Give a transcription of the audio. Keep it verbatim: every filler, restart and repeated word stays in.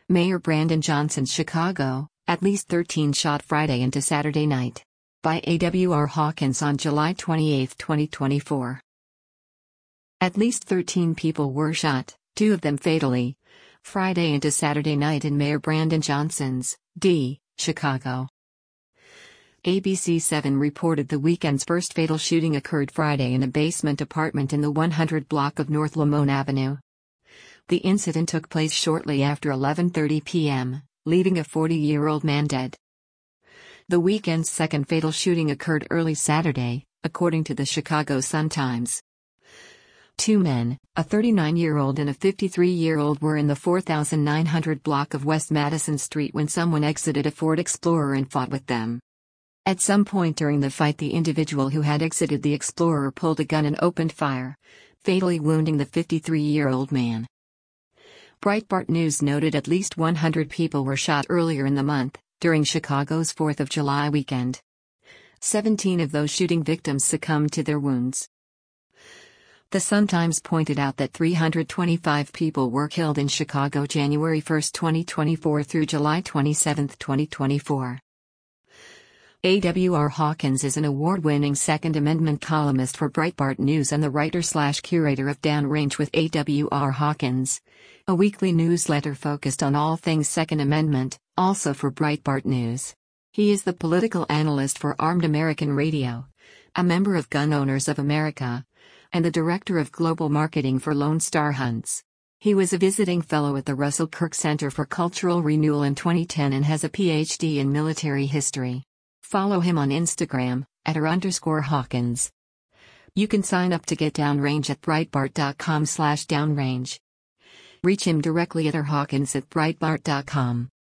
Mayor Brandon Johnson's Chicago, at least thirteen shot Friday into Saturday night. By A W R Hawkins on July twenty-eighth, twenty twenty-four. At least thirteen people were shot, two of them fatally, Friday into Saturday night in Mayor Brandon Johnson's, D, Chicago. A B C seven reported the weekend's first fatal shooting occurred Friday in a basement apartment in the one hundred block of North Lamone Avenue. The incident took place shortly after eleven thirty p m, leaving a forty-year-old man dead. The weekend's second fatal shooting occurred early Saturday, according to the Chicago Sun-Times. Two men, a thirty-nine-year-old and a fifty-three-year-old, were in the four thousand nine hundred block of West Madison Street when someone exited a Ford Explorer and fought with them. At some point during the fight, the individual who had exited the Explorer pulled a gun and opened fire, fatally wounding the fifty-three-year-old man. Breitbart News noted at least one hundred people were shot earlier in the month, during Chicago's fourth of July weekend. seventeen of those shooting victims succumbed to their wounds. The Sun-Times pointed out that three hundred twenty-five people were killed in Chicago January first, twenty twenty-four through July twenty-seventh, twenty twenty-four. A W R Hawkins is an award-winning Second Amendment columnist for Breitbart News and the writer-slash-curator of Downrange with A W R Hawkins, a weekly newsletter focused on all things Second Amendment, also for Breitbart News. He is the political analyst for Armed American Radio, a member of Gun Owners of America, and the director of global marketing for Lone Star Hunts. He was a visiting fellow at the Russell Kirk Center for Cultural Renewal in twenty ten and has a P H D in military history. Follow him on Instagram, at r underscore Hawkins. You can sign up to get Downrange at breitbart dot com slash downrange. Reach him directly at r hawkins at breitbart dot com.